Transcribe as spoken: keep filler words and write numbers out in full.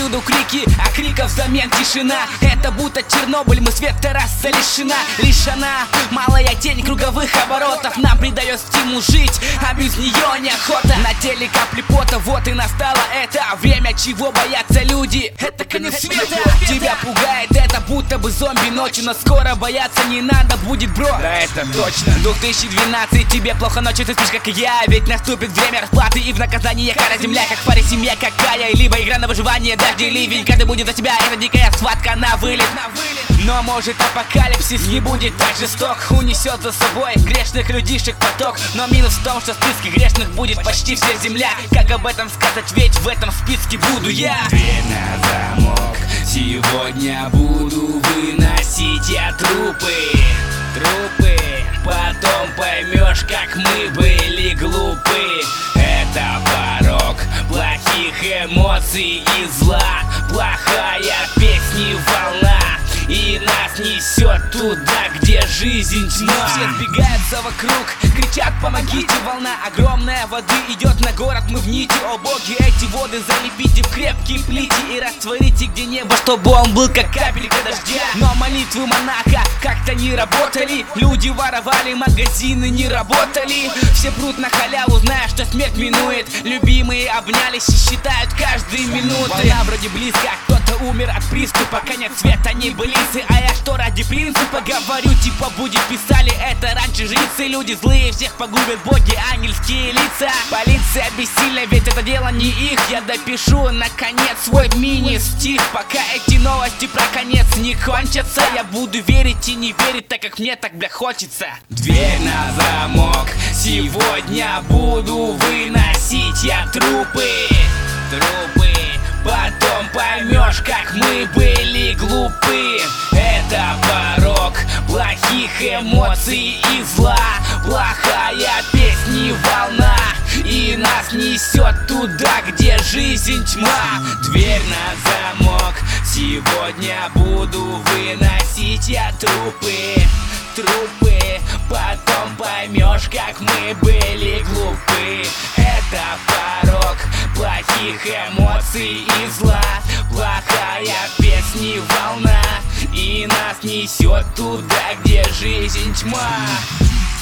повсюду крики, а криков взамен тишина. Это будто Чернобыль, мы света раса лишена. Лишь она, малая тень круговых оборотов, нам придает стимул жить, а без нее неохота. На теле капли пота, вот и настало это время, чего боятся люди. Это конец света. Тебя пугает это, будто бы зомби ночью, но скоро бояться не надо будет, бро. Да это точно. две тысячи двенадцать, тебе плохо ночью, ты спишь как и я. Ведь наступит время расплаты и в наказание кара земля. Как в паре семья какая, либо игра на выживание, дожди, ливень. Каждый будет за тебя, это дикая схватка на вылет. Но может апокалипсис не будет так жесток, унесет за собой грешных людишек поток. Но минус в том, что в списке грешных будет почти вся земля. Как об этом сказать, ведь в этом списке буду я. Дверь на замок, сегодня буду выносить я трупы. Трупы. Потом поймешь, как мы были глупы. Это порог плохих эмоций и зла. Плохая песни волна, и нас несет туда, где жизнь тьма. Все сбегаются вокруг, кричат: помогите, волна огромная воды идет на город, мы в нити. О боги, эти воды залепите в крепкие плити и растворите где небо, чтобы он был как капелька дождя. Но молитвы монаха как-то не работали, люди воровали, магазины не работали. Все прут на халяву, зная, что смерть минует. Любимые обнялись и считают каждые минуты. Волна вроде близко, кто-то умер от приступа, конец света не былицы. А я что, ради принципа говорю, типа будет писали это раньше жрицы. Люди злые, всех погубят боги, ангельские лица. Полиция бессильна, ведь это дело не их. Я допишу наконец свой мини-стих. Пока эти новости про конец не кончатся, я буду верить и не верить, так как мне так, бля, хочется. Дверь на замок, сегодня буду выносить я трупы. Трупы. Потом поймешь, как мы были глупы. Это порог плохих эмоций и зла. Плохая песни волна, и нас несет туда, где жизнь тьма. Дверь на замок, сегодня буду выносить я трупы. Трупы. Потом поймешь, как мы были глупы. Это порог плохих эмоций и зла. Плохая песни волна, и нас несет туда, где жизнь тьма.